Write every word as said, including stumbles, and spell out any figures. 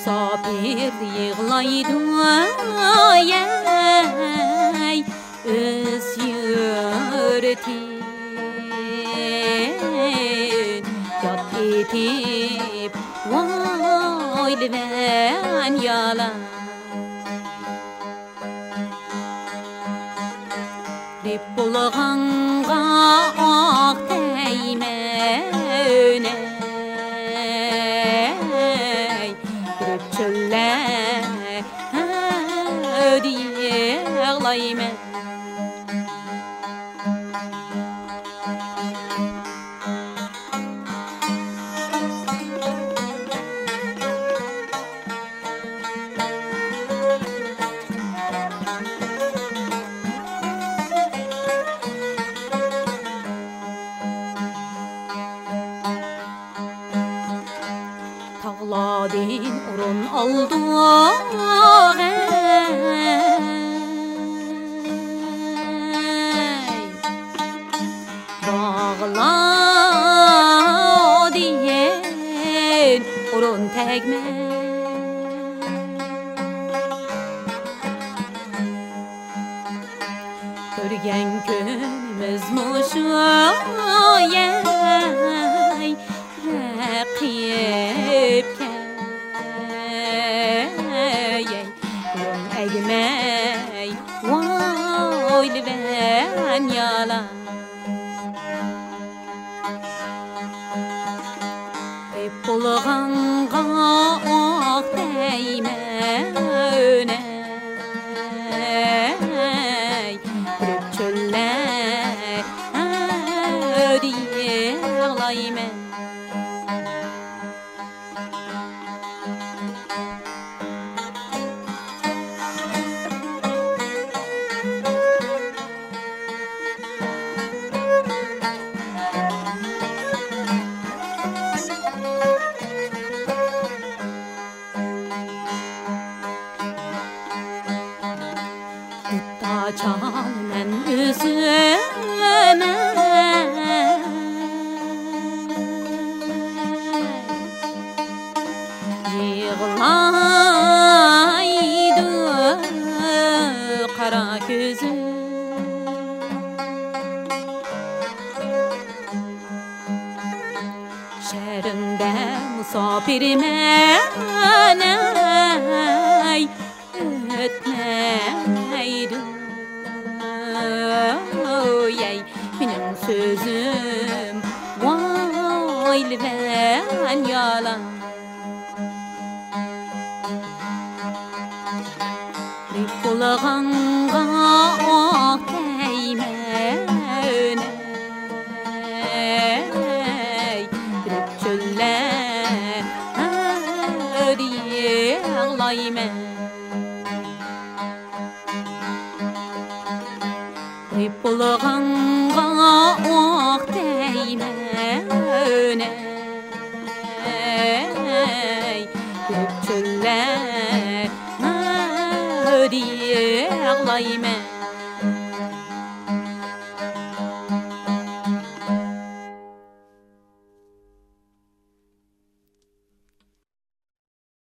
musafir yığlaydı ey öz yurtin yat etip vaylıven yalan rip bulğanğa ağ değmene girip çölle diye ağlaymen Tağladın urun oldu bağladın urun tegme Görgen könümüz muşu yey rakip egmey vaylıven yalan rip bulğanğa ağ değmene girip çölle diye ağlaymen Çalmen üzüme yığlaydı kara gözüm şehrinde musafirime ötmeydi Ey benim sözüm vaylıven yalan rip bulğanğa ağ değmene girip çölle diye ağlaymen rip bulğanğa